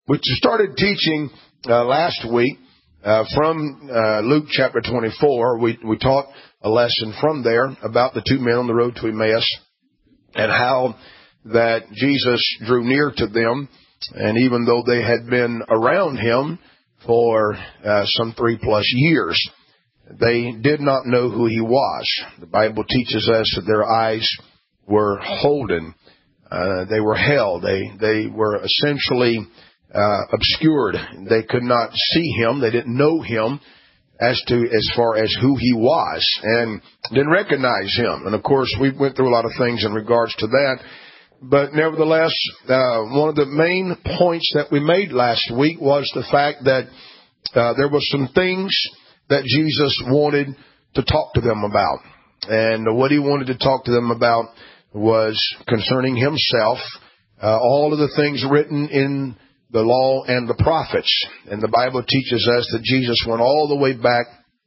We started teaching last week from Luke chapter 24. We taught a lesson from there about the two men on the road to Emmaus and how that Jesus drew near to them. And even though they had been around him for some 3+ years, they did not know who he was. The Bible teaches us that their eyes were holden. They were held. They were essentially obscured. They could not see him. They didn't know him as far as who he was, and didn't recognize him. And of course, we went through a lot of things in regards to that. But nevertheless, one of the main points that we made last week was the fact that there were some things that Jesus wanted to talk to them about. And what he wanted to talk to them about was concerning himself, all of the things written in the law and the prophets. And the Bible teaches us that Jesus went all the way back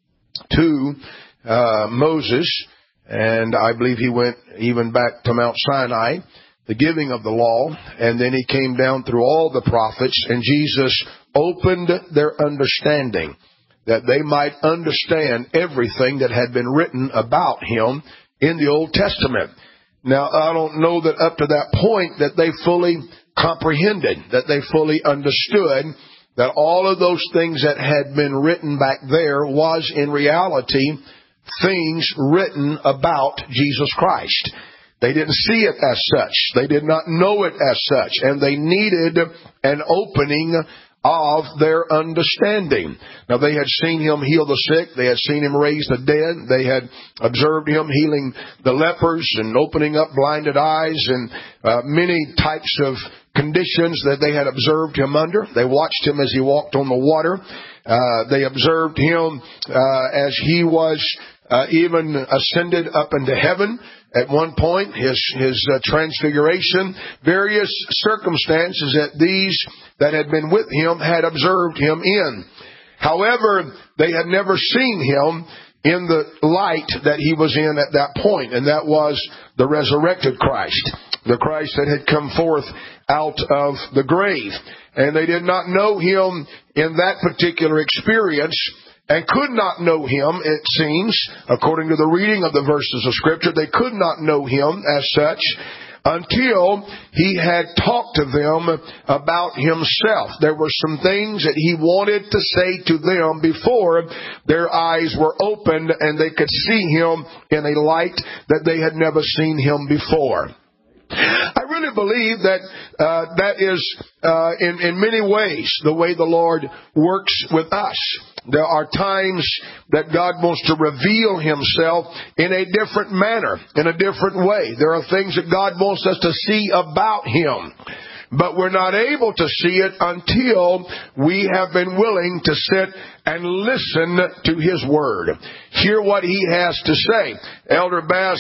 to Moses, and I believe he went even back to Mount Sinai, the giving of the law, and then he came down through all the prophets, and Jesus opened their understanding that they might understand everything that had been written about him in the Old Testament. Now, I don't know that up to that point that they fully comprehended, that they fully understood that all of those things that had been written back there was in reality things written about Jesus Christ. They didn't see it as such. They did not know it as such. And they needed an opening of their understanding. Now, they had seen him heal the sick. They had seen him raise the dead. They had observed him healing the lepers and opening up blinded eyes and many types of conditions that they had observed him under. They watched him as he walked on the water. They observed him as he was even ascended up into heaven. At one point, his transfiguration, various circumstances that these that had been with him had observed him in. However, they had never seen him in the light that he was in at that point, and that was the resurrected Christ, the Christ that had come forth out of the grave. And they did not know him in that particular experience, and could not know him, it seems, according to the reading of the verses of Scripture. They could not know him as such until he had talked to them about himself. There were some things that he wanted to say to them before their eyes were opened and they could see him in a light that they had never seen him before. I really believe that that is in many ways the way the Lord works with us. There are times that God wants to reveal himself in a different manner, in a different way. There are things that God wants us to see about him, but we're not able to see it until we have been willing to sit and listen to his word. Hear what he has to say. Elder Bass,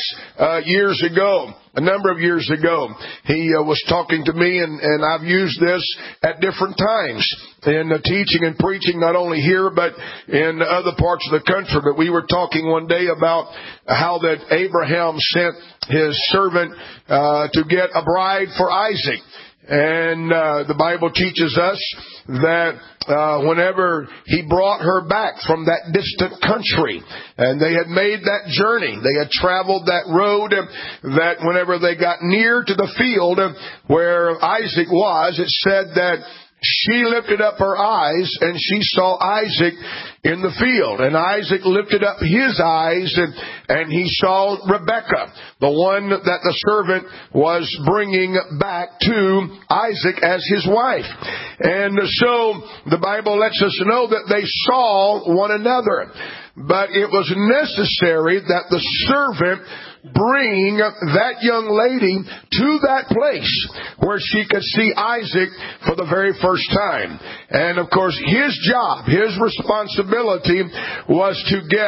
a number of years ago, he was talking to me, and I've used this at different times in teaching and preaching, not only here, but in other parts of the country. But we were talking one day about how that Abraham sent his servant to get a bride for Isaac. And the Bible teaches us that whenever he brought her back from that distant country, and they had made that journey, they had traveled that road, that whenever they got near to the field where Isaac was, it said that she lifted up her eyes and she saw Isaac in the field. And Isaac lifted up his eyes and he saw Rebekah, the one that the servant was bringing back to Isaac as his wife. And so the Bible lets us know that they saw one another. But it was necessary that the servant bring that young lady to that place where she could see Isaac for the very first time. And of course, his job, his responsibility was to get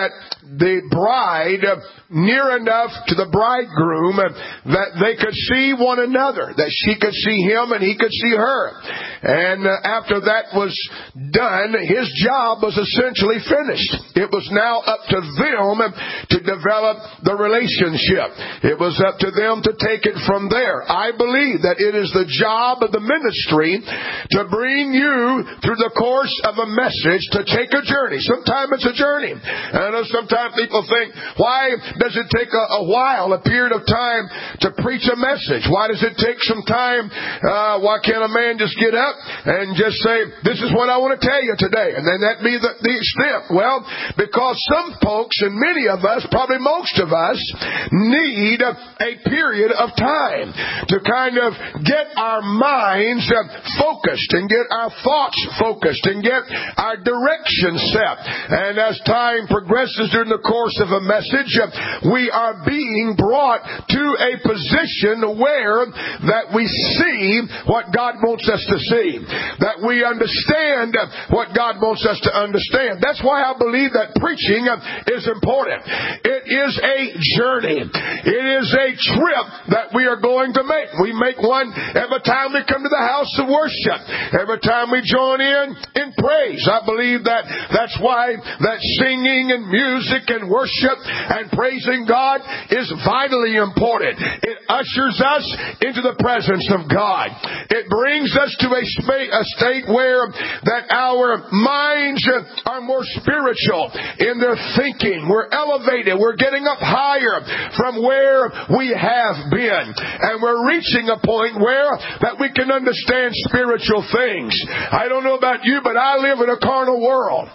the bride near enough to the bridegroom that they could see one another, that she could see him and he could see her. And after that was done, his job was essentially finished. It was now up to them to develop the relationship. It was up to them to take it from there. I believe that it is the job of the ministry to bring you through the course of a message, to take a journey. Sometimes it's a journey. I know sometimes people think, why does it take a while, a period of time to preach a message? Why does it take some time? Why can't a man just get up and just say, this is what I want to tell you today, and then that be the extent? Well, because some folks, and many of us, probably most of us, need a period of time to kind of get our minds focused and get our thoughts focused and get our direction set. And as time progresses during the course of a message, we are being brought to a position where that we see what God wants us to see, that we understand what God wants us to understand. That's why I believe that preaching is important. It is a journey. It is a trip that we are going to make. We make one every time we come to the house of worship, every time we join in praise. I believe that that's why that singing and music and worship and praising God is vitally important. It ushers us into the presence of God. It brings us to a state where that our minds are more spiritual in their thinking. We're elevated. We're getting up higher from where we have been. And we're reaching a point where that we can understand spiritual things. I don't know about you, but I live in a carnal world.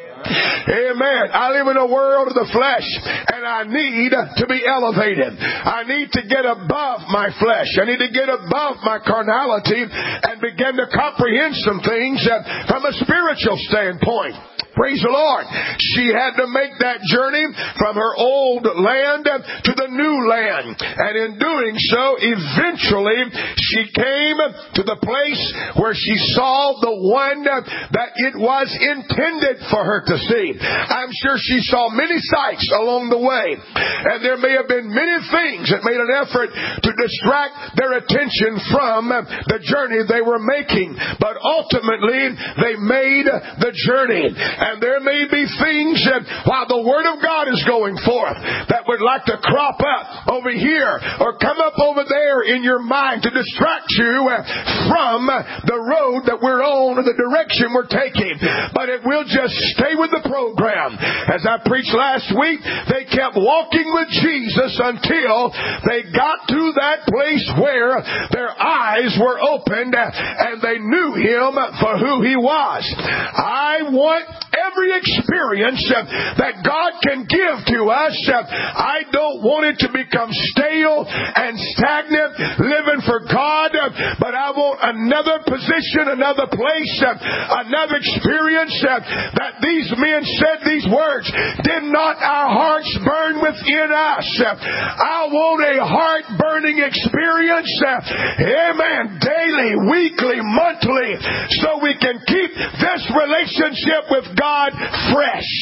Amen. I live in a world of the flesh, and I need to be elevated. I need to get above my flesh. I need to get above my carnality and begin to comprehend some things from a spiritual standpoint. Praise the Lord. She had to make that journey from her old land to the new land. And in doing so, eventually, she came to the place where she saw the one that it was intended for her to see. I'm sure she saw many sights along the way. And there may have been many things that made an effort to distract their attention from the journey they were making. But ultimately, they made the journey. And there may be things that, while the Word of God is going forth, that would like to crop up over here or come up over there in your mind to distract you from the road that we're on or the direction we're taking. But it will just stay with the program. As I preached last week, they kept walking with Jesus until they got to that place where their eyes were opened and they knew Him for who He was. I want every experience that God can give to us. I don't want it to become stale and stagnant, living for God, but I want another position, another place, another experience that these men said these words. Did not our hearts burn within us? I want a heart-burning experience, amen, daily, weekly, monthly, so we can keep this relationship with God fresh.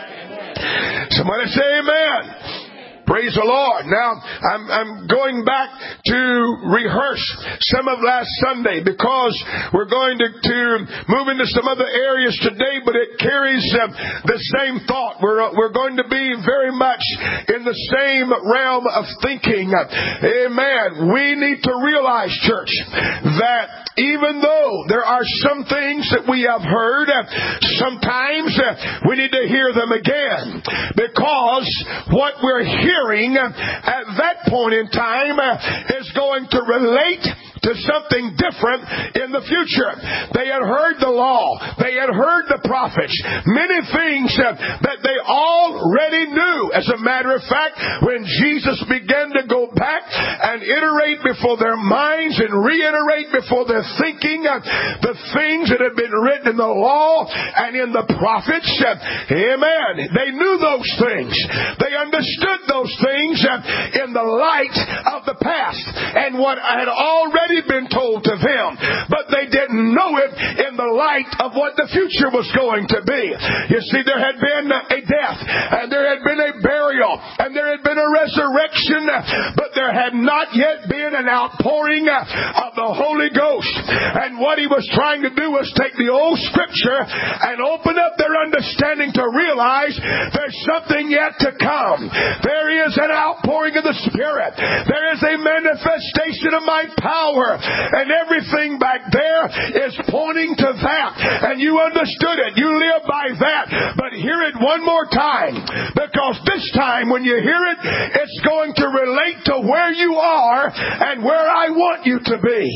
Somebody say amen. Praise the Lord. Now, I'm going back to rehearse some of last Sunday because we're going to move into some other areas today, but it carries the same thought. We're going to be very much in the same realm of thinking. Amen. We need to realize, church, that even though there are some things that we have heard, sometimes we need to hear them again, because what we're hearing at that point in time is going to relate to something different in the future. They had heard the law. They had heard the prophets. Many things that they already knew. As a matter of fact, when Jesus began to go back and iterate before their minds and reiterate before their thinking the things that had been written in the law and in the prophets, amen, they knew those things. They understood those things in the light of the past and what had already already been told to them, but they didn't know it in the light of what the future was going to be. You see, there had been a death, and there had been a burial, and there had been a resurrection, but there had not yet been an outpouring of the Holy Ghost. And what he was trying to do was take the old Scripture and open up their understanding to realize there's something yet to come. There is an outpouring of the Spirit. There is a manifestation of my power. And everything back there is pointing to that. And you understood it. You live by that. But hear it one more time. Because this time when you hear it, it's going to relate to where you are and where I want you to be.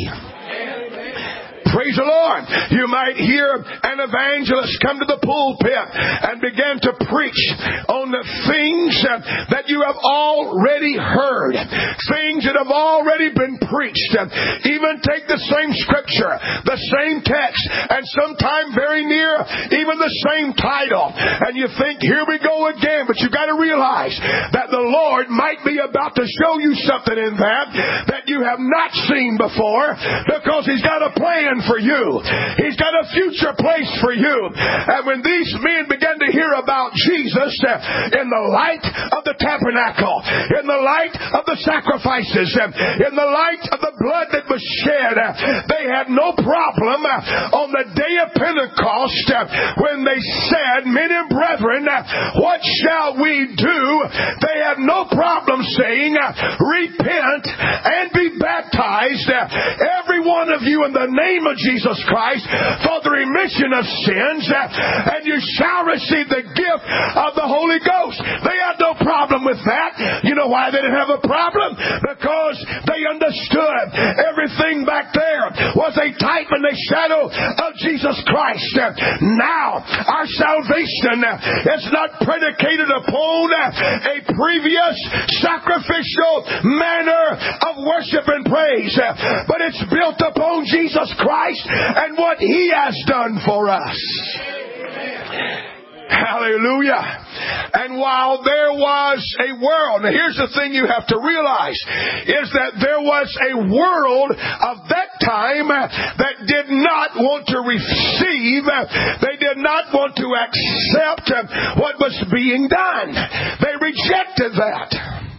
Praise the Lord. You might hear an evangelist come to the pulpit and begin to preach on the things that you have already heard. Things that have already been preached. Even take the same scripture, the same text, and sometime very near even the same title. And you think, here we go again. But you've got to realize that the Lord might be about to show you something in that you have not seen before, because He's got a plan for you. He's got a future place for you. And when these men began to hear about Jesus in the light of the tabernacle, in the light of the sacrifices, in the light of the blood that was shed, they had no problem on the day of Pentecost when they said, "Men and brethren, what shall we do?" They had no problem saying, "Repent and be baptized, every one of you, in the name of Jesus Christ, for the remission of sins, and you shall receive the gift of the Holy Ghost." They had no problem with that. You know why they didn't have a problem? Because they understood everything back there was a type and a shadow of Jesus Christ. Now, our salvation is not predicated upon a previous sacrificial manner of worship and praise, but it's built upon Jesus Christ and what He has done for us. Hallelujah. And while there was a world, now here's the thing you have to realize, is that there was a world of that time that did not want to receive, they did not want to accept what was being done. They rejected that.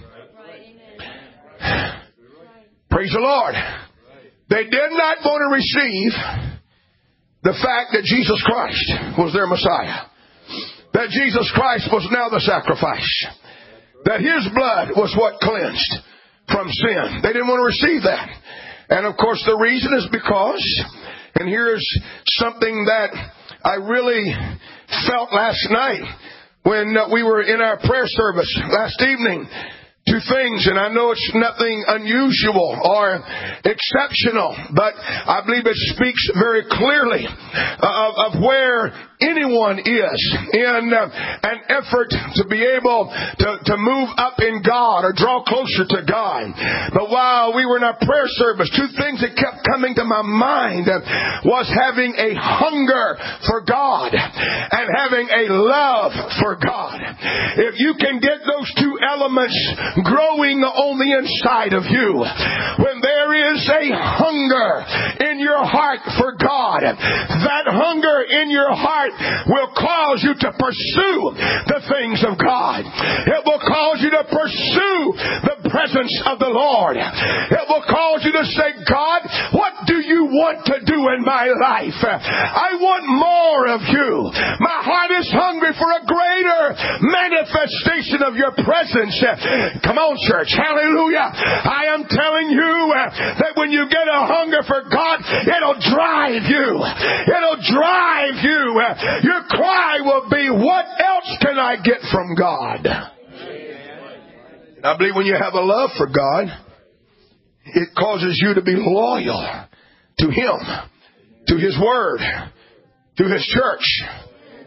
Praise the Lord. They did not want to receive the fact that Jesus Christ was their Messiah. That Jesus Christ was now the sacrifice. That His blood was what cleansed from sin. They didn't want to receive that. And of course the reason is because, and here's something that I really felt last night when we were in our prayer service last evening. Two things, and I know it's nothing unusual or exceptional, but I believe it speaks very clearly of where anyone is in an effort to be able to move up in God or draw closer to God. But while we were in our prayer service, two things that kept coming to my mind was having a hunger for God and having a love for God. If you can get those two elements growing on the inside of you, when there is a hunger in your heart for God, that hunger in your heart will cause you to pursue the things of God. It will cause you to pursue the presence of the Lord. It will cause you to say, "God, what do you want to do in my life? I want more of you. My heart is hungry for a greater manifestation of your presence." Come on, church. Hallelujah. I am telling you that when you get a hunger for God, it'll drive you. It'll drive you. Your cry will be, "What else can I get from God?" And I believe when you have a love for God, it causes you to be loyal to Him, to His Word, to His church.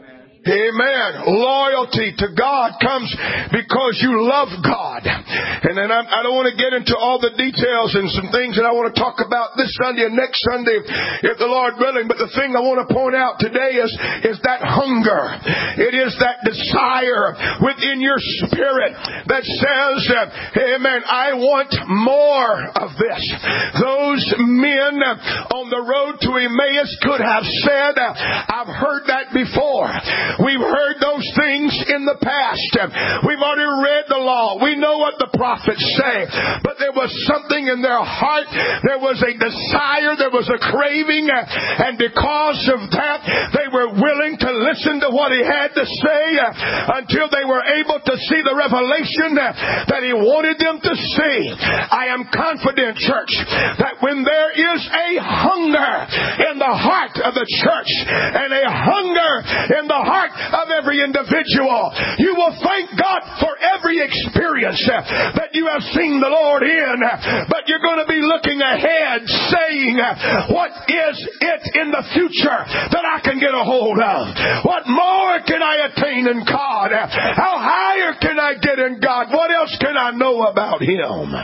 Amen. Loyalty to God comes because you love God. And then I don't want to get into all the details and some things that I want to talk about this Sunday and next Sunday, if the Lord willing. But the thing I want to point out today is that hunger. It is that desire within your spirit that says, amen, I want more of this. Those men on the road to Emmaus could have said, I've heard that before. We've heard those things in the past. We've already read the law. We know what the prophets say. But there was something in their heart. There was a desire. There was a craving. And because of that, they were willing to listen to what he had to say until they were able to see the revelation that he wanted them to see. I am confident, church, that when there is a hunger in the heart of the church and a hunger in the heart of every individual, you will thank God for every experience that you have seen the Lord in. But you're going to be looking ahead saying, what is it in the future that I can get a hold of? What more can I attain in God? How higher can I get in God? What else can I know about Him?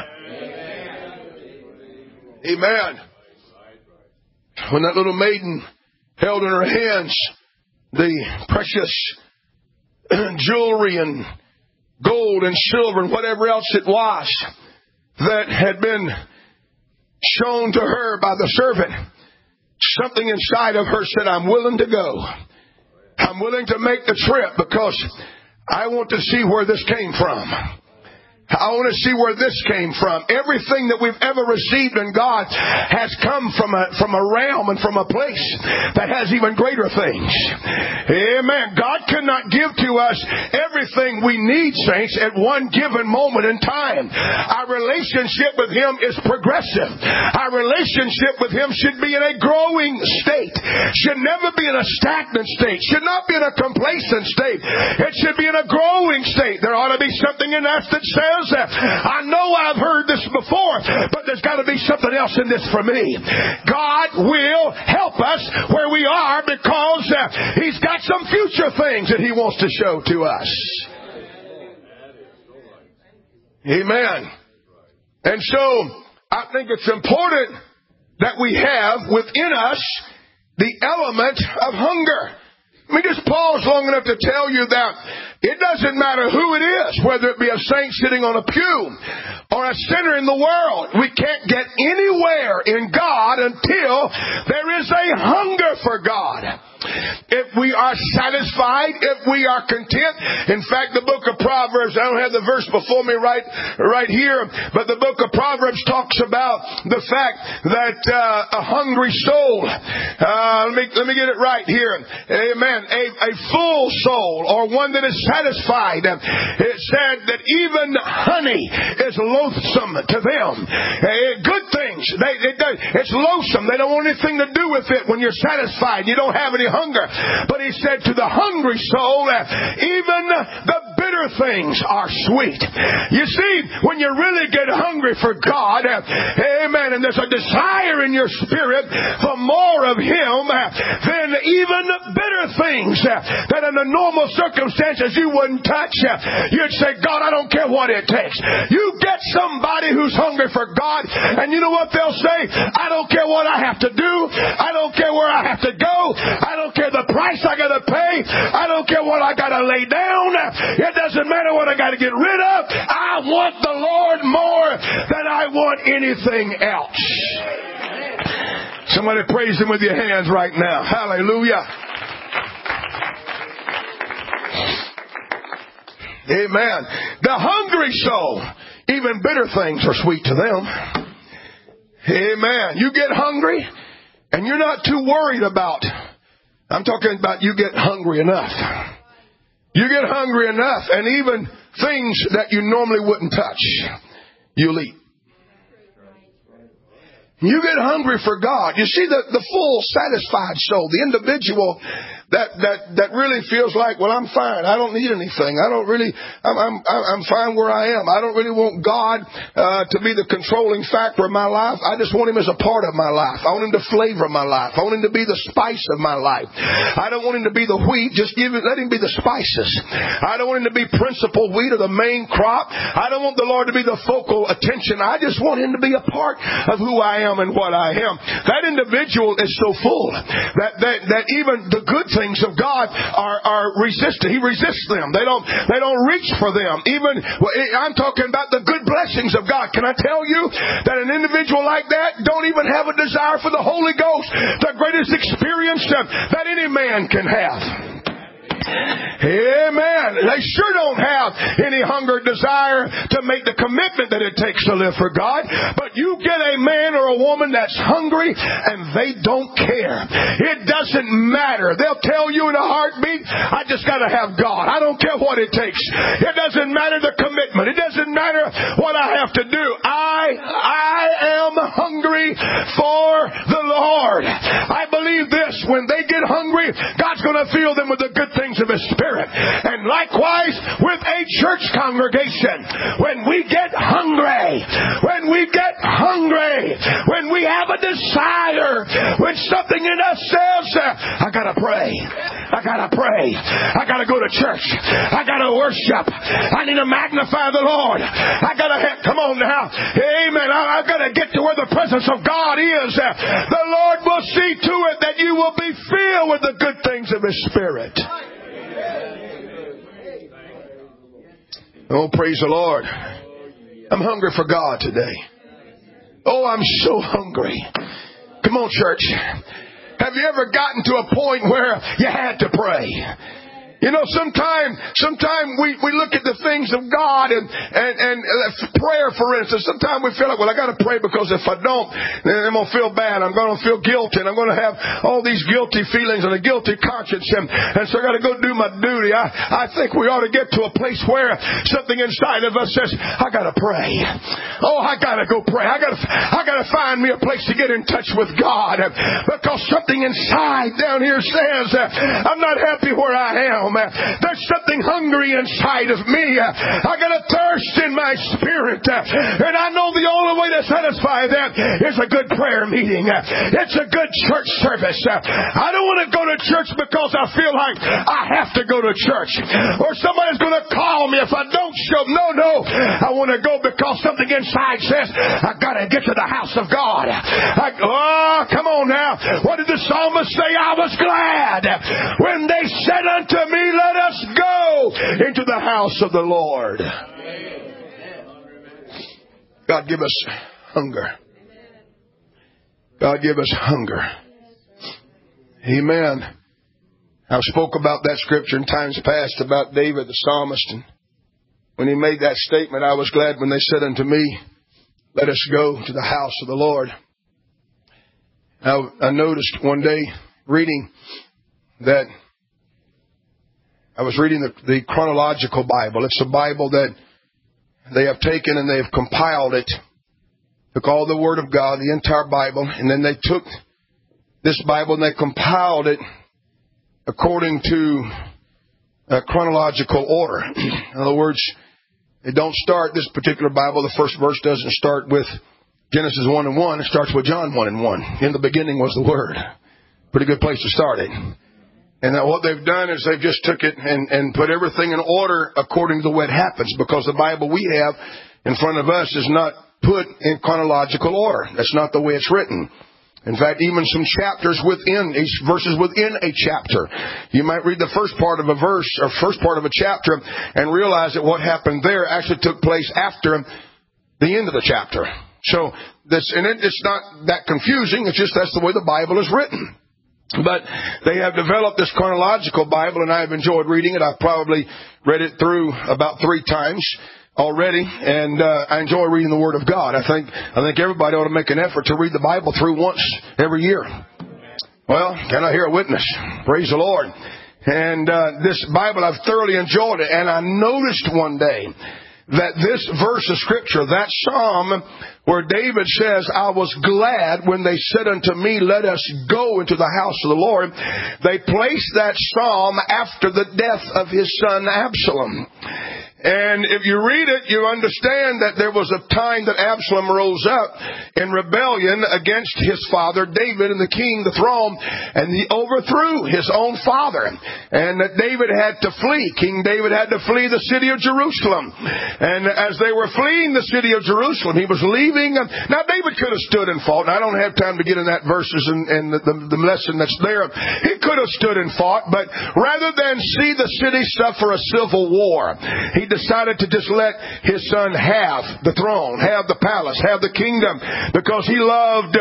Amen. When that little maiden held in her hands the precious jewelry and gold and silver and whatever else it was that had been shown to her by the servant, something inside of her said, I'm willing to go. I'm willing to make the trip because I want to see where this came from. I want to see where this came from. Everything that we've ever received in God has come from a realm and from a place that has even greater things. Amen. God cannot give to us everything we need, saints, at one given moment in time. Our relationship with Him is progressive. Our relationship with Him should be in a growing state. Should never be in a stagnant state. Should not be in a complacent state. It should be in a growing state. There ought to be something in us that says, I know I've heard this before, but there's got to be something else in this for me. God will help us where we are because He's got some future things that He wants to show to us. Amen. And so, I think it's important that we have within us the element of hunger. Let me just pause long enough to tell you that it doesn't matter who it is, whether it be a saint sitting on a pew or a sinner in the world. We can't get anywhere in God until there is a hunger for God. If we are satisfied, if we are content. In fact, the book of Proverbs, I don't have the verse before me right here, but the book of Proverbs talks about the fact that a hungry soul, let me get it right here. Amen. A full soul, or one that is satisfied. It said that even honey is loathsome to them. Good things, it's loathsome. They don't want anything to do with it when you're satisfied. You don't have any hunger. But he said to the hungry soul, even the bitter things are sweet. You see, when you really get hungry for God, amen, and there's a desire in your spirit for more of Him, then even bitter things that in the normal circumstances you wouldn't touch, you'd say, God, I don't care what it takes. You get somebody who's hungry for God, and you know what they'll say? I don't care what I have to do. I don't care where I have to go. I don't care the price I got to pay. I don't care what I got to lay down. It doesn't matter what I got to get rid of. I want the Lord more than I want anything else. Somebody praise Him with your hands right now. Hallelujah. Amen. The hungry soul, even bitter things are sweet to them. Amen. You get hungry and you're not too worried about, I'm talking about you get hungry enough. You get hungry enough, and even things that you normally wouldn't touch, you'll eat. You get hungry for God. You see, the full satisfied soul, the individual that really feels like, well, I'm fine. I don't need anything. I'm fine where I am. I don't really want God to be the controlling factor of my life. I just want Him as a part of my life. I want Him to flavor my life. I want Him to be the spice of my life. I don't want Him to be the wheat. Just let Him be the spices. I don't want Him to be principal wheat or the main crop. I don't want the Lord to be the focal attention. I just want Him to be a part of who I am and what I am. That individual is so full that even the good things of God are resisted. He resists them. They don't reach for them. Even I'm talking about the good blessings of God. Can I tell you that an individual like that don't even have a desire for the Holy Ghost, the greatest experience that any man can have? Amen. They sure don't have any hunger, desire to make the commitment that it takes to live for God. But you get a man or a woman that's hungry and they don't care. It doesn't matter. They'll tell you in a heartbeat, I just got to have God. I don't care what it takes. It doesn't matter the commitment. It doesn't matter what I have to do. I am hungry for the Lord. I believe this. When they get hungry, God's going to fill them with the good things of His Spirit. And likewise with a church congregation, when we get hungry, when we have a desire, when something in us says, I gotta pray, I gotta go to church, I gotta worship, I need to magnify the Lord, come on now, amen, I've got to get to where the presence of God is. The Lord will see to it that you will be filled with the good things of His Spirit. Oh, praise the Lord. I'm hungry for God today. Oh, I'm so hungry. Come on, church. Have you ever gotten to a point where you had to pray? You know, sometimes we look at the things of God and prayer, for instance. Sometimes we feel like, well, I got to pray because if I don't, then I'm going to feel bad. I'm going to feel guilty, and I'm going to have all these guilty feelings and a guilty conscience, and so I got to go do my duty. I think we ought to get to a place where something inside of us says, I got to pray. Oh, I got to go pray. I got to find me a place to get in touch with God, because something inside down here says, I'm not happy where I am. There's something hungry inside of me. I got a thirst in my spirit. And I know the only way to satisfy that is a good prayer meeting. It's a good church service. I don't want to go to church because I feel like I have to go to church, or somebody's going to call me if I don't show. No. I want to go because something inside says, I got to get to the house of God. Come on now. What did the psalmist say? I was glad when they said unto me, let us go into the house of the Lord. God, give us hunger. God, give us hunger. Amen. I've spoke about that scripture in times past about David the psalmist, and when he made that statement, I was glad when they said unto me, let us go to the house of the Lord. I noticed one day reading that I was reading the chronological Bible. It's a Bible that they have taken and they have compiled it. Took all the Word of God, the entire Bible, and then they took this Bible and they compiled it according to a chronological order. In other words, they don't start this particular Bible. The first verse doesn't start with Genesis 1:1. It starts with John 1:1. In the beginning was the Word. Pretty good place to start it. And what they've done is they've just took it and put everything in order according to the way it happens, because the Bible we have in front of us is not put in chronological order. That's not the way it's written. In fact, even some chapters within, verses within a chapter. You might read the first part of a verse or first part of a chapter and realize that what happened there actually took place after the end of the chapter. So it's not that confusing. It's just that's the way the Bible is written. But they have developed this chronological Bible, and I've enjoyed reading it. I've probably read it through about 3 times already, and I enjoy reading the Word of God. I think everybody ought to make an effort to read the Bible through once every year. Well, can I hear a witness? Praise the Lord. And this Bible, I've thoroughly enjoyed it, and I noticed one day that this verse of Scripture, that Psalm where David says, I was glad when they said unto me, let us go into the house of the Lord. They placed that Psalm after the death of his son Absalom. And if you read it, you understand that there was a time that Absalom rose up in rebellion against his father David and the king, the throne, and he overthrew his own father. And that David had to flee. King David had to flee the city of Jerusalem. And as they were fleeing the city of Jerusalem, he was leaving. Now, David could have stood and fought. And I don't have time to get in that verses and the lesson that's there. He could have stood and fought, but rather than see the city suffer a civil war, he decided to just let his son have the throne, have the palace, have the kingdom, because he loved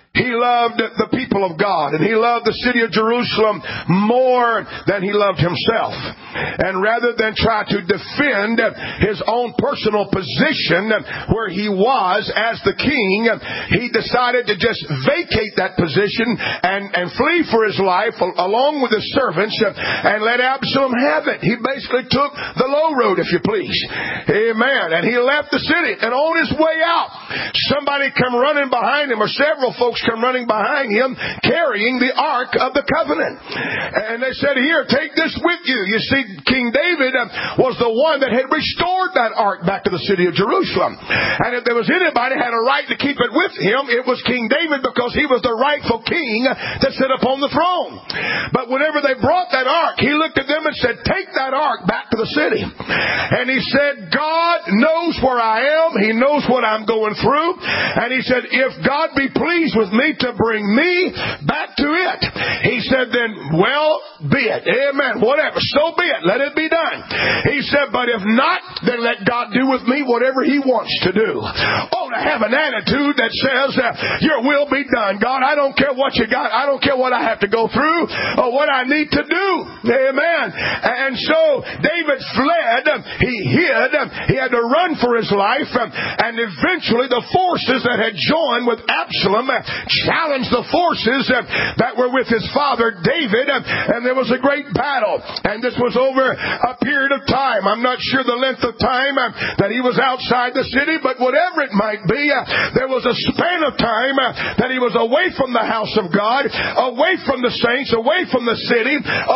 the people of God, and he loved the city of Jerusalem more than he loved himself. And rather than try to defend his own personal position where he was as the king, he decided to just vacate that position and flee for his life along with his servants and let Absalom have it. He basically took the low road, if you please. Amen. And he left the city, and on his way out, somebody come running behind him, or several folks come running behind him carrying the Ark of the Covenant. And they said, here, take this with you. You see, King David was the one that had restored that Ark back to the city of Jerusalem. And if there was anybody who had a right to keep it with him, it was King David, because he was the rightful king to sit upon the throne. But whenever they brought that Ark, he looked at them and said, take that Ark back to the city. And he said, God knows where I am. He knows what I'm going through. And he said, if God be pleased with me to bring me back to it, he said, then well be it. Amen. Whatever. So be it. Let it be done. He said, but if not, then let God do with me whatever he wants to do. Oh, to have an attitude that says, your will be done. God, I don't care what you got. I don't care what I have to go through or what I need to do. Amen. And so David fled. He hid. He had to run for his life. And eventually the forces that had joined with Absalom challenged the forces that were with his father David, and there was a great battle. And this was over a period of time. I'm not sure the length of time that he was outside the city, but whatever it might be, there was a span of time that he was away from the house of God, away from the saints, away from the city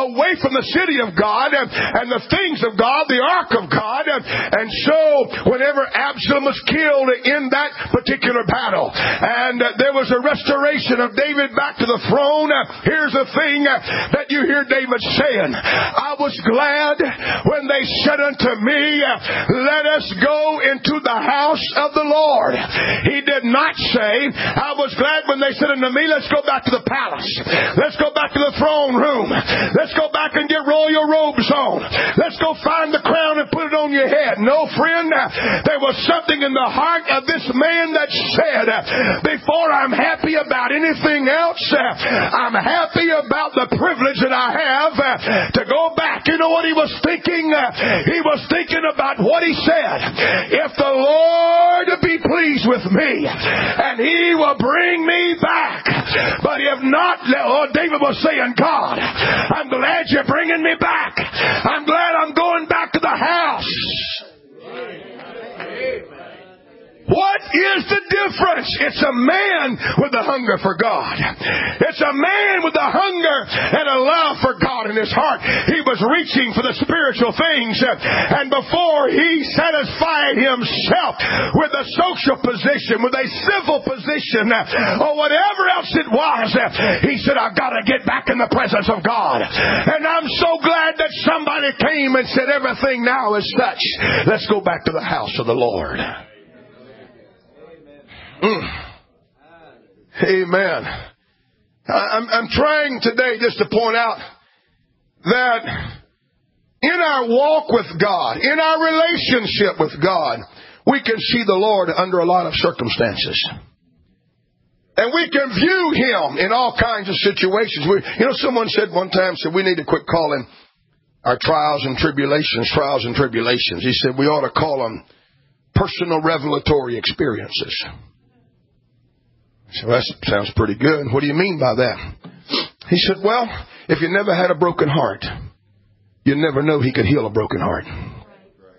of God and the things of God, the ark of God. And so whenever Absalom was killed in that particular battle, and there was a restoration of David back to the throne, here's the thing that you hear David saying, I was glad when they said unto me, let us go into the house of the Lord. He did not say, I was glad when they said unto me, let's go back to the palace. Let's go back to the throne room. Let's go back and get royal robes on. Let's go find the crown and put it on your head. No, friend, there was something in the heart of this man that said, before I'm happy about anything else, I'm happy about the privilege that I have to go back. You know what he was thinking? He was thinking about what he said. If the Lord be pleased with me, and he will bring me back. But if not, David was saying, God, I'm glad you're bringing me back. I'm glad I'm going back to the house. What is the difference? It's a man with a hunger for God. It's a man with a hunger and a love for God in his heart. He was reaching for the spiritual things, and before he satisfied himself with a social position, with a civil position, or whatever else it was, he said, I've got to get back in the presence of God. And I'm so glad that somebody came and said, everything now is such. Let's go back to the house of the Lord. Amen. I'm trying today just to point out that in our walk with God, in our relationship with God, we can see the Lord under a lot of circumstances. And we can view Him in all kinds of situations. Someone said one time, we need to quit calling our trials and tribulations. He said we ought to call them personal revelatory experiences. So that sounds pretty good. What do you mean by that? He said, well, if you never had a broken heart, you never know He could heal a broken heart.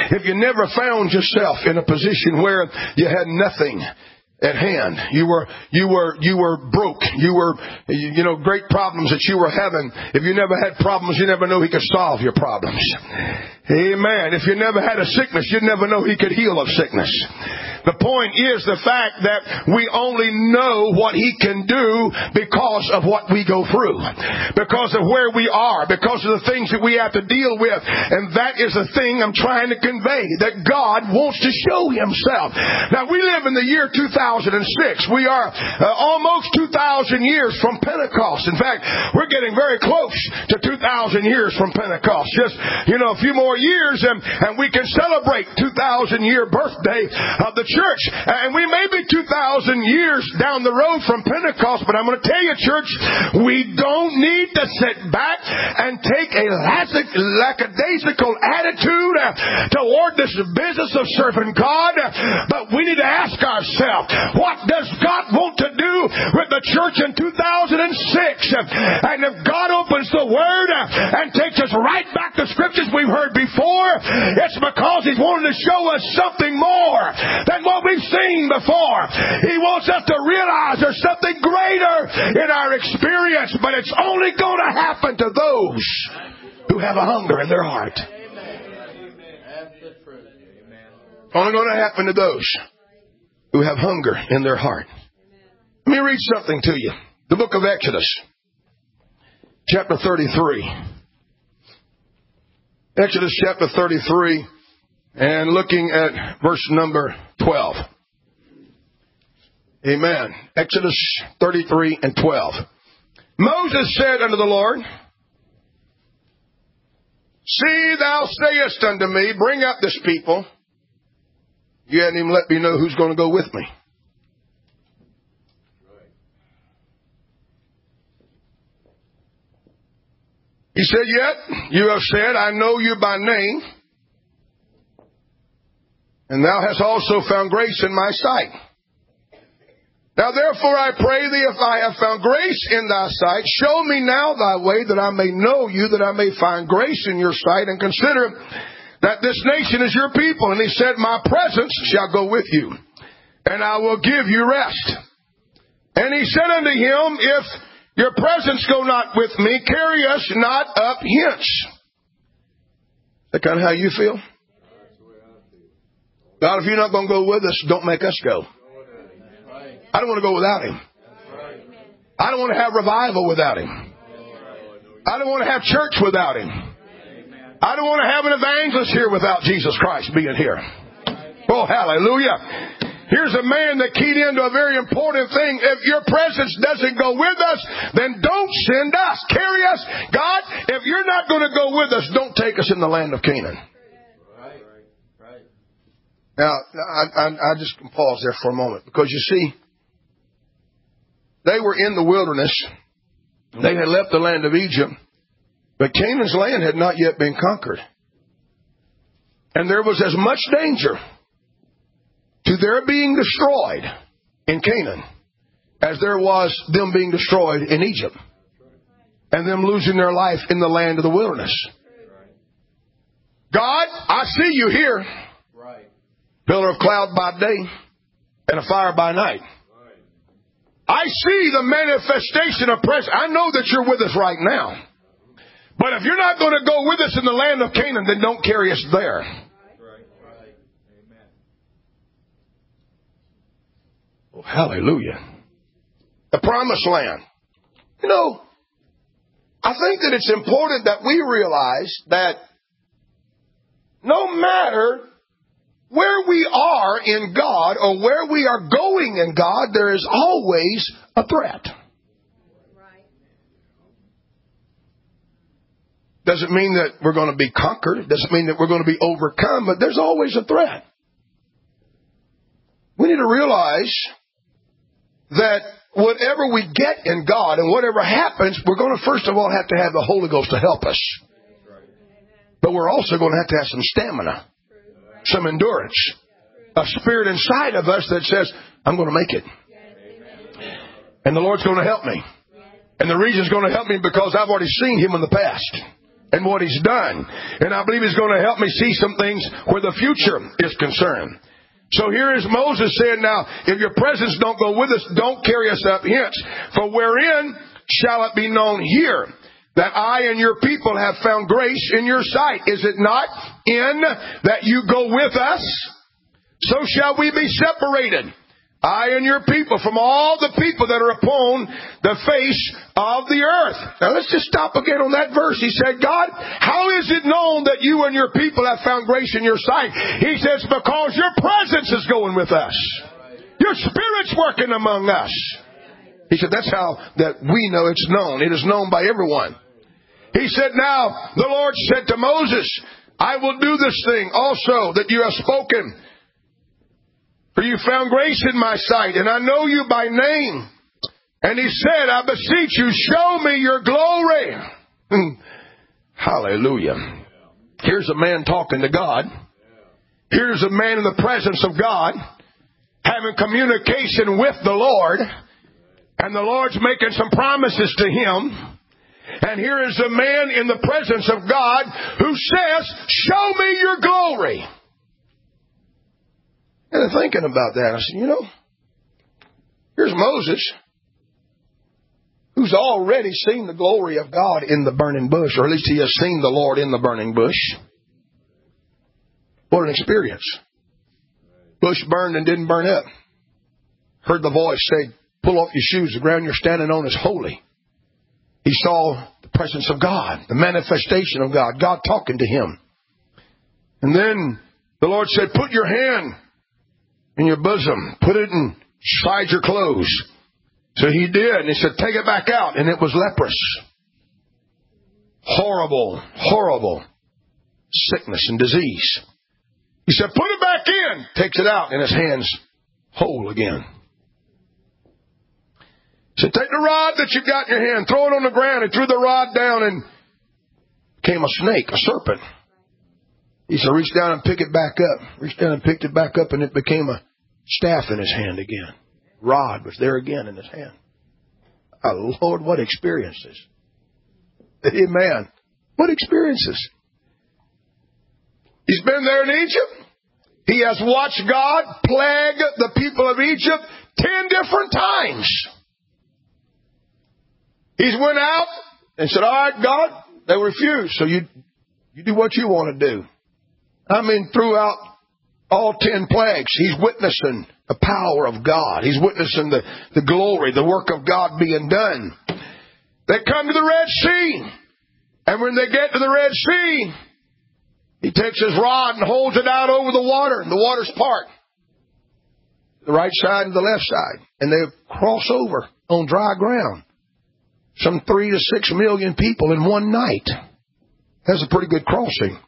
if you never found yourself in a position where you had nothing at hand, you were broke, great problems that you were having. If you never had problems, you never know He could solve your problems. Amen. If you never had a sickness, you'd never know He could heal of sickness. The point is the fact that we only know what He can do because of what we go through, because of where we are, because of the things that we have to deal with. And that is the thing I'm trying to convey, that God wants to show Himself. Now, we live in the year 2006. We are almost 2,000 years from Pentecost. In fact, we're getting very close to 2,000 years from Pentecost. Just, a few more years and we can celebrate 2,000-year birthday of the church. And we may be 2,000 years down the road from Pentecost, but I'm going to tell you, church, we don't need to sit back and take a lackadaisical attitude toward this business of serving God, but we need to ask ourselves, what does God want to do with the church in 2006? And if God opens the Word and takes us right back to scriptures we've heard before, it's because He's wanting to show us something more than what we've seen before. He wants us to realize there's something greater in our experience, but it's only going to happen to those who have a hunger in their heart. Only going to happen to those who have hunger in their heart. Let me read something to you. The book of Exodus, chapter 33. Exodus chapter 33, and looking at verse number 12. Amen. Exodus 33 and 12. Moses said unto the Lord, See, thou sayest unto me, bring up this people. You hadn't even let me know who's going to go with me. He said, Yet you have said, I know you by name, and thou hast also found grace in my sight. Now therefore I pray thee, if I have found grace in thy sight, show me now thy way, that I may know you, that I may find grace in your sight, and consider that this nation is your people. And he said, My presence shall go with you, and I will give you rest. And he said unto him, If your presence go not with me, carry us not up hence. Is that kind of how you feel? God, if you're not going to go with us, don't make us go. I don't want to go without Him. I don't want to have revival without Him. I don't want to have church without Him. I don't want to have an evangelist here without Jesus Christ being here. Oh, hallelujah. Here's a man that keyed into a very important thing. If your presence doesn't go with us, then don't send us. Carry us. God, if you're not going to go with us, don't take us in the land of Canaan. Now, I just can pause there for a moment, because you see, they were in the wilderness. They had left the land of Egypt, but Canaan's land had not yet been conquered. And there was as much danger to their being destroyed in Canaan as there was them being destroyed in Egypt and them losing their life in the land of the wilderness. God, I see you here. Pillar of cloud by day and a fire by night. I see the manifestation of presence. I know that you're with us right now. But if you're not going to go with us in the land of Canaan, then don't carry us there. Oh, hallelujah. The promised land. I think that it's important that we realize that no matter where we are in God or where we are going in God, there is always a threat. Doesn't mean that we're going to be conquered. It doesn't mean that we're going to be overcome, but there's always a threat. We need to realize that whatever we get in God and whatever happens, we're going to first of all have to have the Holy Ghost to help us. But we're also going to have some stamina, some endurance, a spirit inside of us that says, I'm going to make it. And the Lord's going to help me. And the reason He's going to help me because I've already seen Him in the past. and what He's done. And I believe He's going to help me see some things where the future is concerned. So here is Moses saying, now, if your presence don't go with us, don't carry us up hence. For wherein shall it be known here that I and your people have found grace in your sight? Is it not in that you go with us? So shall we be separated, I and your people, from all the people that are upon the face of the earth. Now let's just stop again on that verse. He said, God, how is it known that you and your people have found grace in your sight? He says, because your presence is going with us. Your Spirit's working among us. He said, that's how that we know it's known. It is known by everyone. He said, now, the Lord said to Moses, I will do this thing also that you have spoken. For you found grace in my sight, and I know you by name. And He said, I beseech you, show me your glory. Hallelujah. Here's a man talking to God. Here's a man in the presence of God, having communication with the Lord. And the Lord's making some promises to him. And here is a man in the presence of God who says, show me your glory. And I'm thinking about that. I said, here's Moses, who's already seen the glory of God in the burning bush, or at least he has seen the Lord in the burning bush. What an experience. Bush burned and didn't burn up. Heard the voice say, pull off your shoes. The ground you're standing on is holy. He saw the presence of God, the manifestation of God, God talking to him. And then the Lord said, put your hand in your bosom. Put it inside your clothes. So he did. And he said, take it back out. And it was leprous. Horrible, horrible sickness and disease. He said, put it back in. Takes it out, and his hand's whole again. He said, take the rod that you got in your hand, throw it on the ground. He threw the rod down and became a snake, a serpent. He said, reach down and pick it back up. Reached down and picked it back up, and it became a staff in his hand again. Rod was there again in his hand. Oh, Lord, what experiences. Amen. What experiences. He's been there in Egypt. He has watched God plague the people of Egypt 10 different times. He's went out and said, all right, God, they refused. So you do what you want to do. I mean, throughout all 10 plagues, he's witnessing the power of God. He's witnessing the glory, the work of God being done. They come to the Red Sea. And when they get to the Red Sea, he takes his rod and holds it out over the water, and the waters part. The right side and the left side. And they cross over on dry ground. Some 3 to 6 million people in one night. That's a pretty good crossing.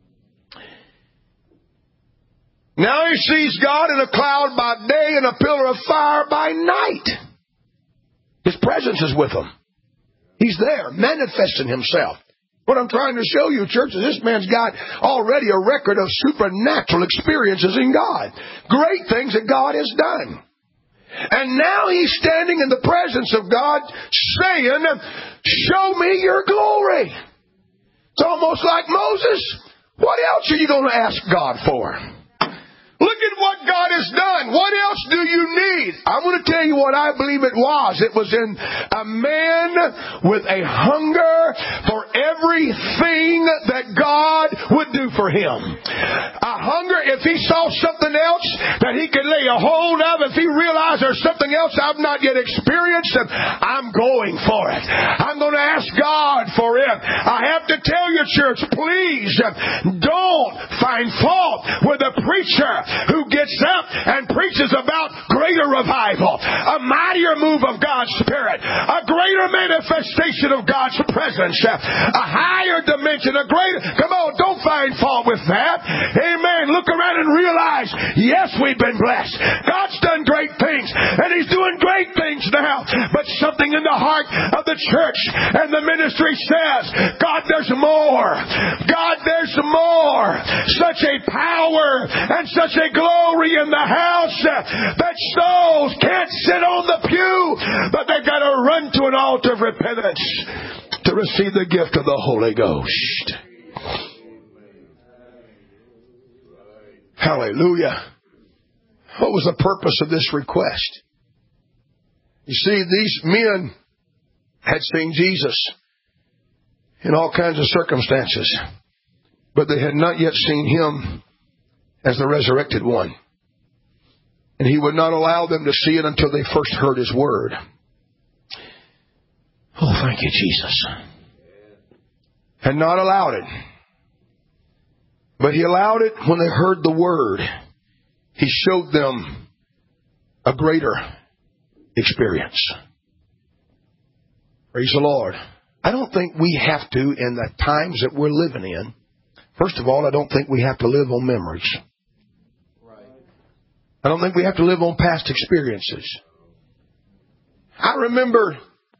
Now he sees God in a cloud by day and a pillar of fire by night. His presence is with him. He's there, manifesting himself. What I'm trying to show you, church, is this man's got already a record of supernatural experiences in God. Great things that God has done. And now he's standing in the presence of God saying, show me your glory. It's almost like Moses. What else are you going to ask God for? Look at what God has done. What else do you need? I'm going to tell you what I believe it was. It was in a man with a hunger for everything that God would do for him. A hunger, if he saw something else that he could lay a hold of, if he realized there's something else I've not yet experienced, I'm going for it. I'm going to ask God for it. I have to tell you, church, please don't find fault with a preacher who gets up and preaches about greater revival, a mightier move of God's Spirit, a greater manifestation of God's presence, a higher dimension, a greater... Come on, don't find fault with that. Amen. Look around and realize, yes, we've been blessed. God's done great things, and He's doing great things now. But something in the heart of the church and the ministry says, God, there's more. God, there's more. Such a power and such a glory in the house that souls can't sit on the pew, but they've got to run to an altar of repentance. to receive the gift of the Holy Ghost. Hallelujah. What was the purpose of this request? You see, these men had seen Jesus in all kinds of circumstances, but they had not yet seen Him as the resurrected one. And He would not allow them to see it until they first heard His word. Oh, thank you, Jesus. Had not allowed it. But He allowed it when they heard the word. He showed them a greater experience. Praise the Lord. I don't think we have to, in the times that we're living in, first of all, I don't think we have to live on memories. I don't think we have to live on past experiences. I remember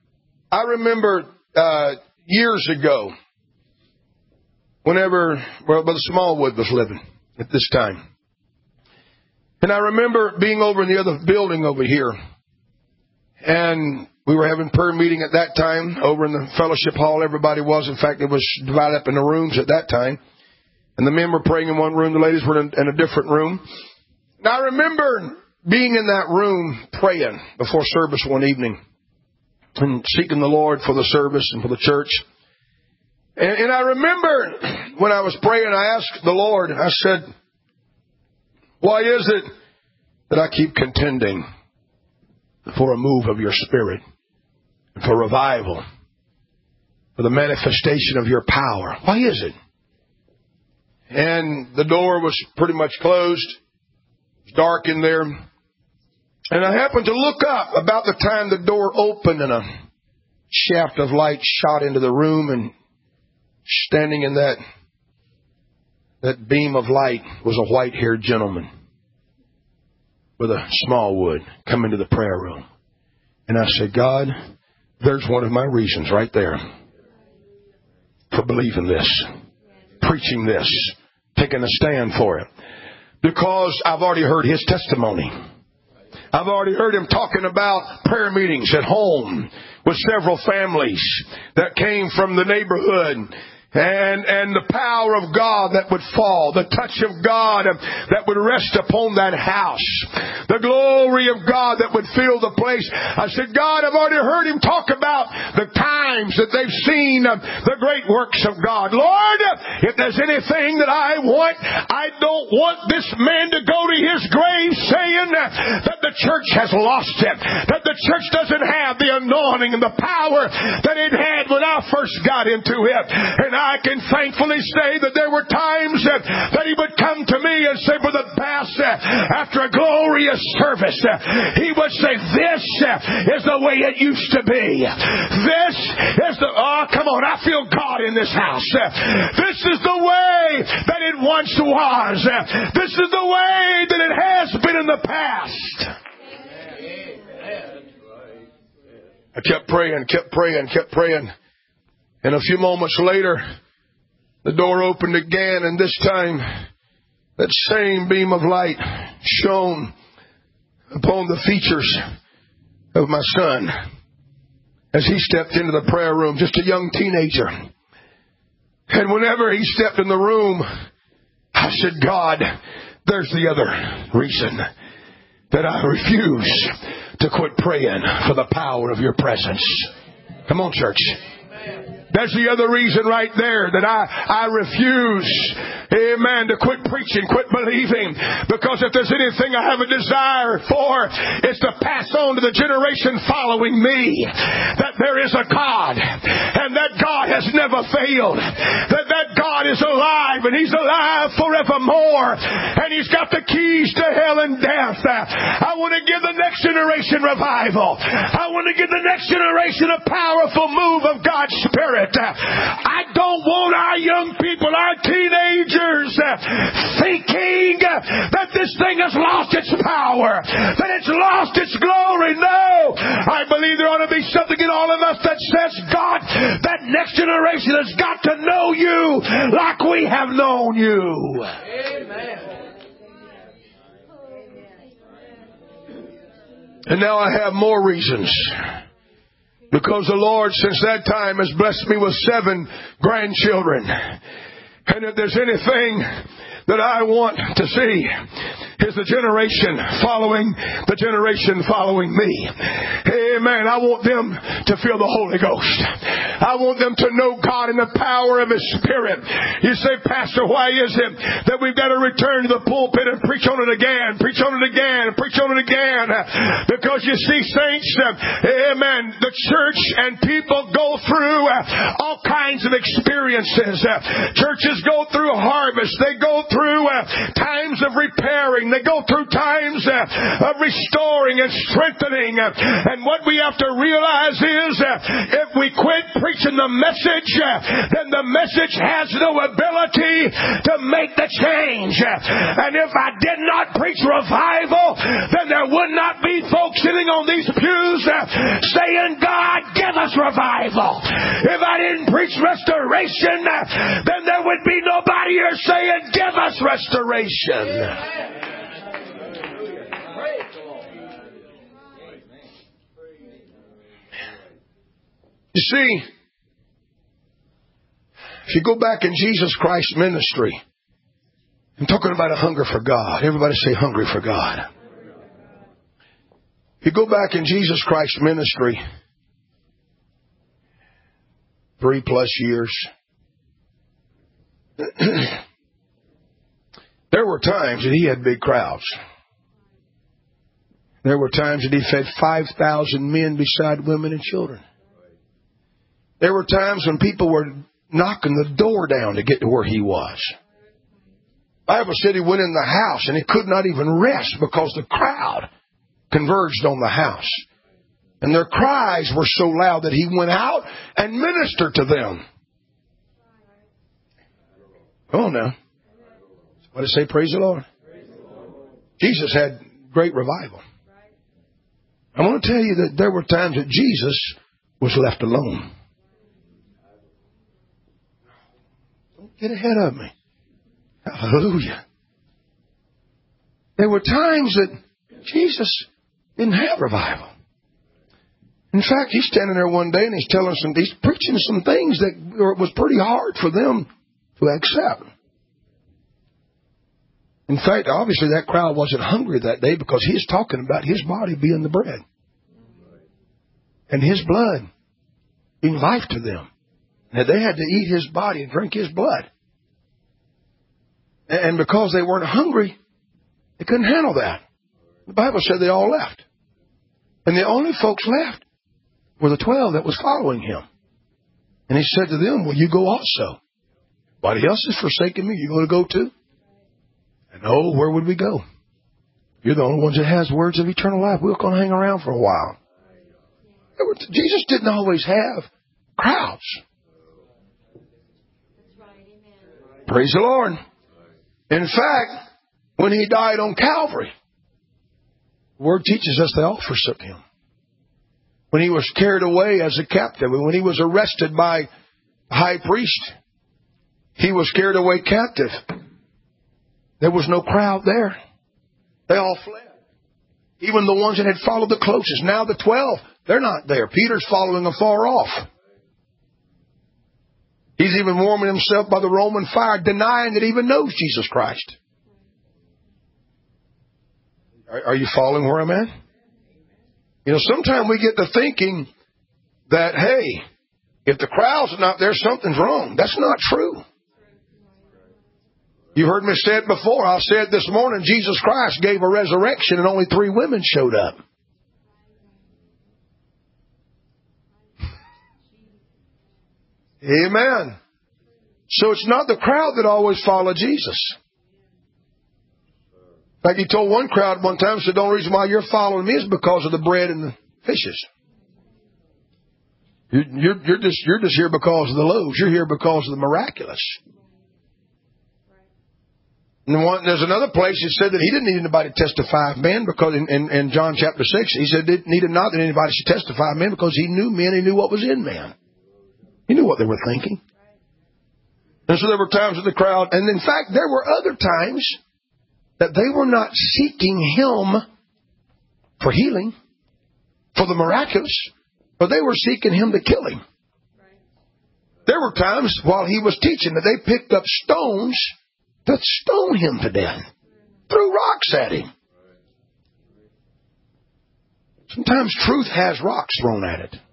years ago, whenever Brother Smallwood was living at this time. And I remember being over in the other building over here. And we were having prayer meeting at that time over in the fellowship hall. Everybody was. In fact, it was divided up into rooms at that time. And the men were praying in one room. The ladies were in a different room. And I remember being in that room praying before service one evening and seeking the Lord for the service and for the church. And I remember when I was praying, I asked the Lord, I said, why is it that I keep contending for a move of your Spirit, for revival, for the manifestation of your power? Why is it? And the door was pretty much closed. It was dark in there. And I happened to look up about the time the door opened and a shaft of light shot into the room, and standing in that beam of light was a white-haired gentleman with a small wood come into the prayer room. And I said, God, there's one of my reasons right there for believing this, preaching this, taking a stand for it. Because I've already heard his testimony. I've already heard him talking about prayer meetings at home with several families that came from the neighborhood. And the power of God that would fall, the touch of God that would rest upon that house, the glory of God that would fill the place. I said, God, I've already heard him talk about the times that they've seen the great works of God. Lord, if there's anything that I want, I don't want this man to go to his grave saying that the church has lost him, that the church doesn't have the anointing and the power that it had when I first got into it. And I can thankfully say that there were times that he would come to me and say, Brother Bass, after a glorious service, he would say, this is the way it used to be. This is the, oh, come on, I feel God in this house. This is the way that it once was. This is the way that it has been in the past. I kept praying. And a few moments later, the door opened again, and this time, that same beam of light shone upon the features of my son as he stepped into the prayer room, just a young teenager. And whenever he stepped in the room, I said, God, there's the other reason that I refuse to quit praying for the power of your presence. Come on, church. That's the other reason right there that I refuse, amen, to quit preaching, quit believing. Because if there's anything I have a desire for, it's to pass on to the generation following me that there is a God, and that God has never failed, that God is alive, and He's alive forevermore, and He's got the keys to hell and death. I want to give the next generation revival. I want to give the next generation a powerful move of God's Spirit. I don't want our young people, our teenagers, thinking that this thing has lost its power, that it's lost its glory. No! I believe there ought to be something in all of us that says, God, that next generation has got to know you like we have known you. Amen. And now I have more reasons. Because the Lord, since that time, has blessed me with 7 grandchildren. And if there's anything that I want to see, is the generation following me. Amen. I want them to feel the Holy Ghost. I want them to know God in the power of His Spirit. You say, Pastor, why is it that we've got to return to the pulpit and preach on it again, preach on it again, preach on it again? Because you see, saints, amen, the church and people go through all kinds of experiences. Churches go through harvest. They go through times of repairing. They go through times of restoring and strengthening. And what we have to realize is if we quit preaching the message, then the message has no ability to make the change. And if I did not preach revival, then there would not be folks sitting on these pews saying, God, give us revival. If I didn't preach restoration, then there would be nobody here saying, give us restoration. You see, if you go back in Jesus Christ's ministry, I'm talking about a hunger for God. Everybody say hungry for God. If you go back in Jesus Christ's ministry, 3+ years, there were times that He had big crowds. There were times that He fed 5,000 men beside women and children. There were times when people were knocking the door down to get to where He was. The Bible said He went in the house and He could not even rest because the crowd converged on the house. And their cries were so loud that He went out and ministered to them. Oh, no. What did it say? Praise the Lord. Jesus had great revival. I want to tell you that there were times that Jesus was left alone. Don't get ahead of me. Hallelujah. There were times that Jesus didn't have revival. In fact, He's standing there one day and He's preaching some things that was pretty hard for them to accept. In fact, obviously that crowd wasn't hungry that day because He's talking about His body being the bread. And His blood being life to them. And they had to eat His body and drink His blood. And because they weren't hungry, they couldn't handle that. The Bible said they all left. And the only folks left were the 12 that was following Him. And He said to them, well, you go also. Everybody else is forsaking me. You going to go too? And oh, where would we go? You're the only ones that has words of eternal life. We're going to hang around for a while. Jesus didn't always have crowds. Praise the Lord. In fact, when He died on Calvary, the Word teaches us they all forsook Him. When He was carried away as a captive, when He was arrested by the high priest, He was carried away captive. There was no crowd there. They all fled. Even the ones that had followed the closest. Now the 12, they're not there. Peter's following afar off. He's even warming himself by the Roman fire, denying that he even knows Jesus Christ. Are you following where I'm at? You know, sometimes we get to thinking that, hey, if the crowd's not there, something's wrong. That's not true. You heard me say it before. I said this morning, Jesus Christ gave a resurrection and only 3 women showed up. Amen. So it's not the crowd that always followed Jesus. In fact, He told one crowd one time, said, the only reason why you're following me is because of the bread and the fishes. You're just here because of the loaves. You're here because of the miraculous. And there's another place He said that He didn't need anybody to testify of men, because in John chapter 6, He said He needed not that anybody should testify of men, because He knew men, He knew what was in men. He knew what they were thinking. And so there were times with the crowd, and in fact, there were other times that they were not seeking Him for healing, for the miraculous. But they were seeking him to kill him. There were times while he was teaching that they picked up stones to stone him to death. Threw rocks at him. Sometimes truth has rocks thrown at it.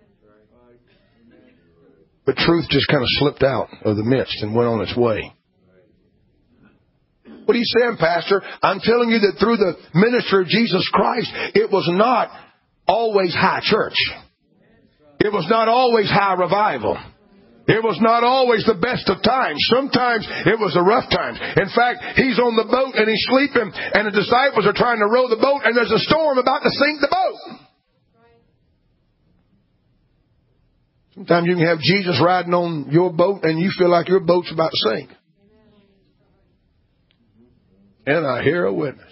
But truth just kind of slipped out of the midst and went on its way. What are you saying, Pastor? I'm telling you that through the ministry of Jesus Christ, it was not always high church. It was not always high revival. It was not always the best of times. Sometimes it was the rough times. In fact, he's on the boat and he's sleeping, and the disciples are trying to row the boat, and there's a storm about to sink the boat. Sometimes you can have Jesus riding on your boat, and you feel like your boat's about to sink. And I hear a witness.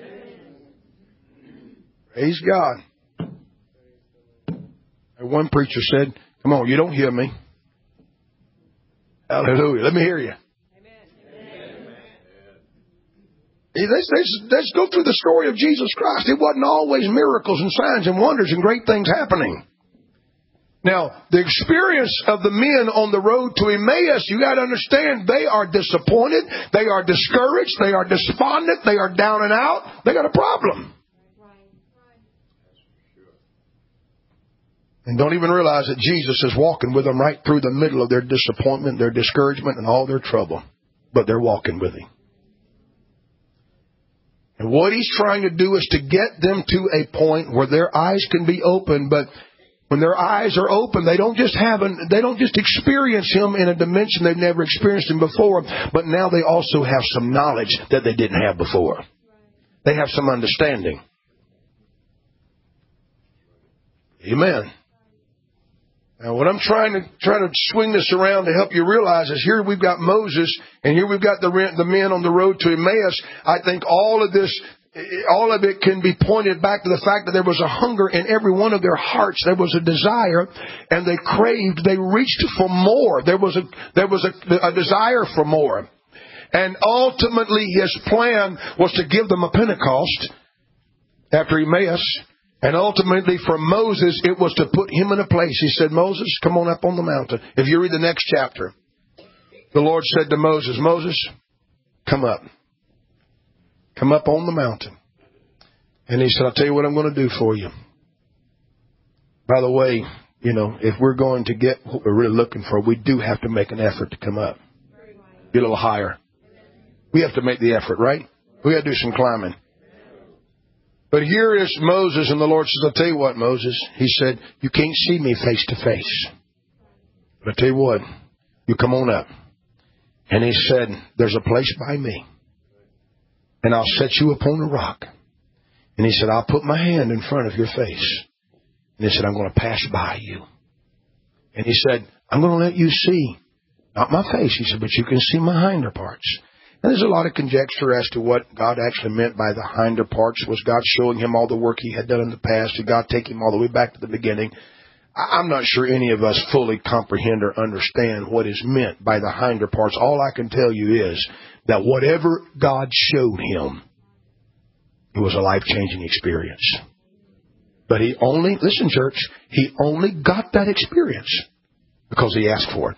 Praise God. And one preacher said, "Come on, you don't hear me. Hallelujah. Let me hear you." Amen. Let's go through the story of Jesus Christ. It wasn't always miracles and signs and wonders and great things happening. Now, the experience of the men on the road to Emmaus, you got to understand, they are disappointed, they are discouraged, they are despondent, they are down and out. They got a problem. And don't even realize that Jesus is walking with them right through the middle of their disappointment, their discouragement, and all their trouble. But they're walking with Him. And what He's trying to do is to get them to a point where their eyes can be open. But when their eyes are open, they don't just experience Him in a dimension they've never experienced Him before. But now they also have some knowledge that they didn't have before. They have some understanding. Amen. Now, what I'm trying to swing this around to help you realize is here we've got Moses and here we've got the men on the road to Emmaus. I think all of it can be pointed back to the fact that there was a hunger in every one of their hearts. There was a desire, and they craved. They reached for more. There was a desire for more, and ultimately His plan was to give them a Pentecost after Emmaus. And ultimately for Moses, it was to put him in a place. He said, "Moses, come on up on the mountain." If you read the next chapter, the Lord said to Moses, "Moses, come up. Come up on the mountain." And He said, "I'll tell you what I'm going to do for you. By the way, if we're going to get what we're really looking for, we do have to make an effort to come up. Be a little higher. We have to make the effort, right? We got to do some climbing." But here is Moses, and the Lord says, "I'll tell you what, Moses." He said, "You can't see me face to face. But I'll tell you what, you come on up." And He said, "There's a place by me, and I'll set you upon a rock." And He said, "I'll put my hand in front of your face." And He said, "I'm going to pass by you." And He said, "I'm going to let you see, not my face." He said, "But you can see my hinder parts." And there's a lot of conjecture as to what God actually meant by the hinder parts. Was God showing him all the work He had done in the past? Did God take him all the way back to the beginning? I'm not sure any of us fully comprehend or understand what is meant by the hinder parts. All I can tell you is that whatever God showed him, it was a life-changing experience. But he only got that experience because he asked for it.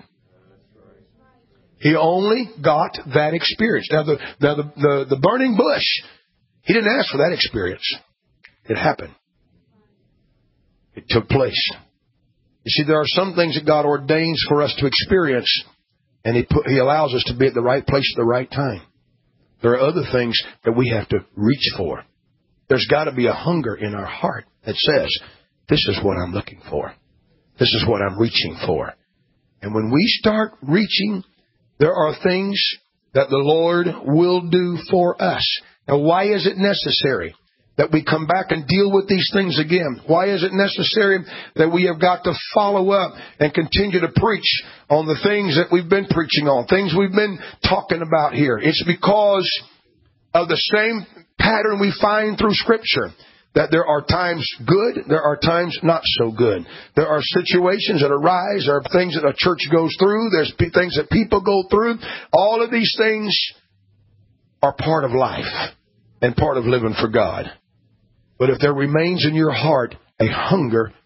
He only got that experience. Now, the burning bush, he didn't ask for that experience. It happened. It took place. You see, there are some things that God ordains for us to experience, and He allows us to be at the right place at the right time. There are other things that we have to reach for. There's got to be a hunger in our heart that says, "This is what I'm looking for. This is what I'm reaching for." And when we start reaching, there are things that the Lord will do for us. Now, why is it necessary that we come back and deal with these things again? Why is it necessary that we have got to follow up and continue to preach on the things that we've been preaching on, things we've been talking about here? It's because of the same pattern we find through Scripture. That there are times good, there are times not so good. There are situations that arise, there are things that a church goes through, there's things that people go through. All of these things are part of life and part of living for God. But if there remains in your heart a hunger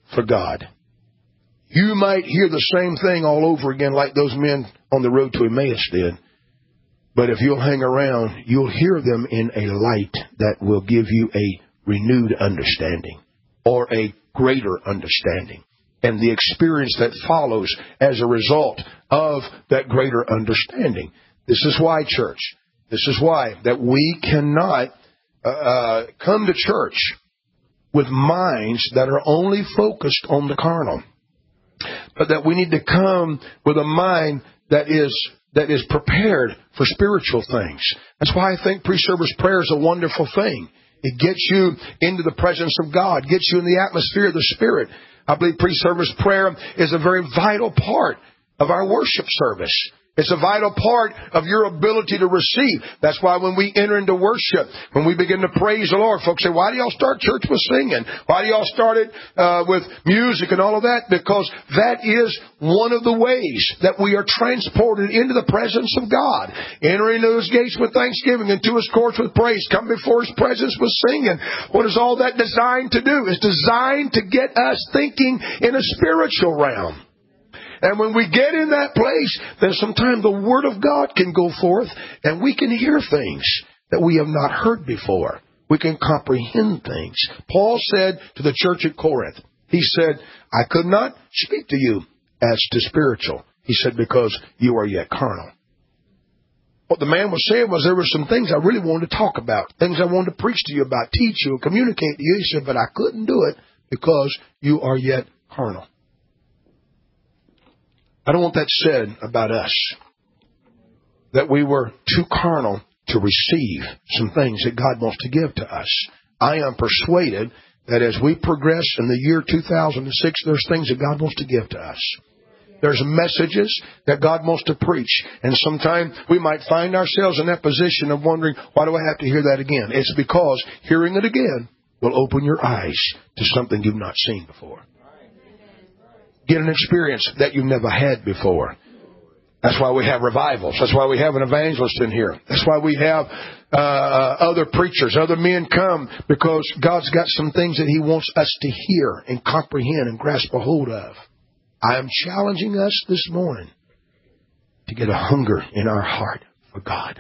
for God. You might hear the same thing all over again like those men on the road to Emmaus did. But if you'll hang around, you'll hear them in a light that will give you a renewed understanding or a greater understanding. And the experience that follows as a result of that greater understanding. This is why, church, this is why that we cannot come to church with minds that are only focused on the carnal. But that we need to come with a mind that is prepared for spiritual things. That's why I think pre-service prayer is a wonderful thing. It gets you into the presence of God, gets you in the atmosphere of the Spirit. I believe pre-service prayer is a very vital part of our worship service. It's a vital part of your ability to receive. That's why when we enter into worship, when we begin to praise the Lord, folks say, why do y'all start church with singing? Why do y'all start it with music and all of that? Because that is one of the ways that we are transported into the presence of God. Enter into His gates with thanksgiving, into His courts with praise. Come before His presence with singing. What is all that designed to do? It's designed to get us thinking in a spiritual realm. And when we get in that place, then sometimes the Word of God can go forth and we can hear things that we have not heard before. We can comprehend things. Paul said to the church at Corinth, he said, I could not speak to you as to spiritual. He said, because you are yet carnal. What the man was saying was there were some things I really wanted to talk about, things I wanted to preach to you about, teach you, communicate to you. He said, but I couldn't do it because you are yet carnal. I don't want that said about us, that we were too carnal to receive some things that God wants to give to us. I am persuaded that as we progress in the year 2006, there's things that God wants to give to us. There's messages that God wants to preach. And sometimes we might find ourselves in that position of wondering, why do I have to hear that again? It's because hearing it again will open your eyes to something you've not seen before. Get an experience that you've never had before. That's why we have revivals. That's why we have an evangelist in here. That's why we have other preachers, other men come, because God's got some things that He wants us to hear and comprehend and grasp a hold of. I am challenging us this morning to get a hunger in our heart for God.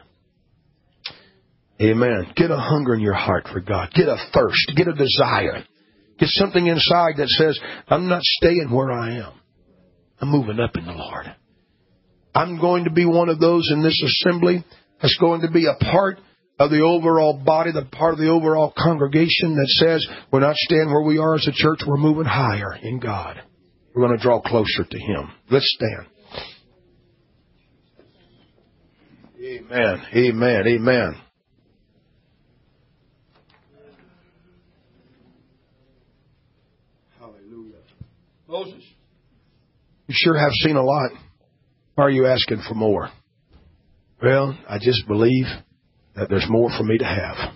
Amen. Get a hunger in your heart for God. Get a thirst. Get a desire. Get something inside that says, I'm not staying where I am. I'm moving up in the Lord. I'm going to be one of those in this assembly that's going to be a part of the overall body, the part of the overall congregation that says, we're not staying where we are as a church, we're moving higher in God. We're going to draw closer to Him. Let's stand. Amen. Amen. Amen. Moses, you sure have seen a lot. Why are you asking for more? Well, I just believe that there's more for me to have.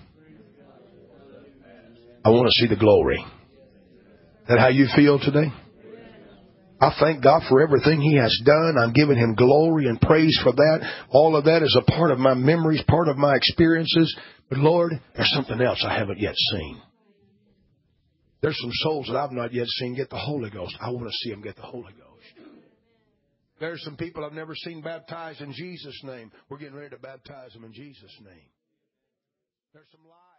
I want to see the glory. Is that how you feel today? I thank God for everything He has done. I'm giving Him glory and praise for that. All of that is a part of my memories, part of my experiences. But Lord, there's something else I haven't yet seen. There's some souls that I've not yet seen get the Holy Ghost. I want to see them get the Holy Ghost. There's some people I've never seen baptized in Jesus' name. We're getting ready to baptize them in Jesus' name. There's some lives.